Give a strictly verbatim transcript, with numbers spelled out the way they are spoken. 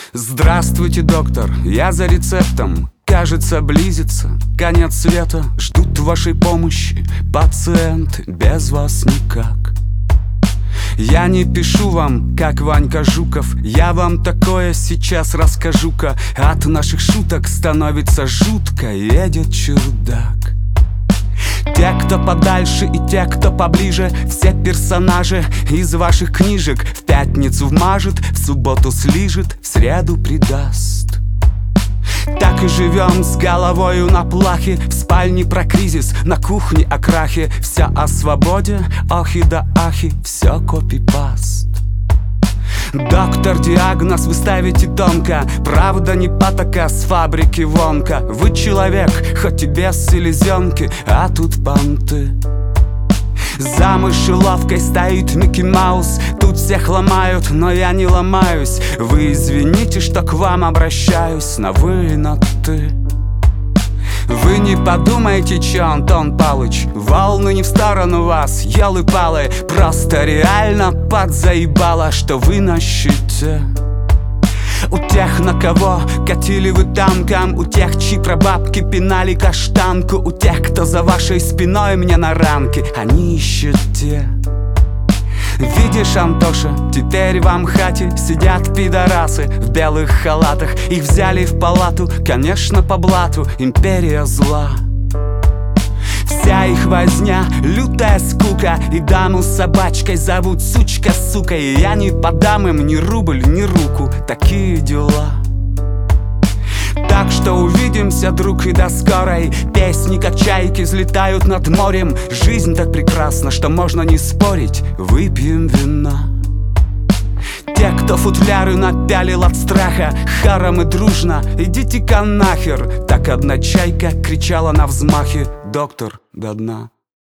Здравствуйте, доктор, я за рецептом. Кажется, близится конец света. Ждут вашей помощи пациенты, без вас никак. Я не пишу вам, как Ванька Жуков. Я вам такое сейчас расскажу-ка. От наших шуток становится жутко. Едет чудак. Те, кто подальше, и те, кто поближе, все персонажи из ваших книжек. В пятницу вмажет, в субботу слижет, в среду предаст. Так и живем с головою на плахе. В спальне про кризис, на кухне о крахе. Вся о свободе, охи да ахи, все копипаст. Доктор, диагноз вы ставите тонко. Правда не патока с фабрики Вонка. Вы человек, хоть и без селезенки, а тут понты. За мышеловкой стоит Микки Маус. Тут всех ломают, но я не ломаюсь. Вы извините, что к вам обращаюсь на вы и на ты. Вы не подумайте, че, Антон Палыч, волны не в сторону вас, елы-палы. Просто реально подзаебало, что вы на щите. У тех, на кого катили вы танком, у тех, чьи прабабки пинали каштанку, у тех, кто за вашей спиной мне на ранке, они ищете. Видишь, Антоша, теперь в Амхате сидят пидорасы в белых халатах. Их взяли в палату, конечно, по блату, империя зла. Вся их возня, лютая скука. И даму с собачкой зовут сучка, сука. И я не подам им ни рубль, ни руку. Такие дела. Так что увидимся, друг, и до скорой. Песни, как чайки, взлетают над морем. Жизнь так прекрасна, что можно не спорить. Выпьем вина. Те, кто футляры напялил от страха, харом и дружно, идите-ка нахер. Так одна чайка кричала на взмахе: доктор, до дна.